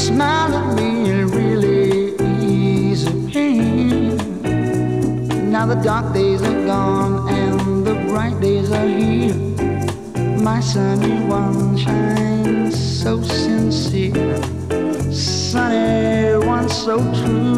smile at me, it really eases the pain. Now the dark days are gone and the bright days are here. My sunny one shines so sincere, sunny one so true.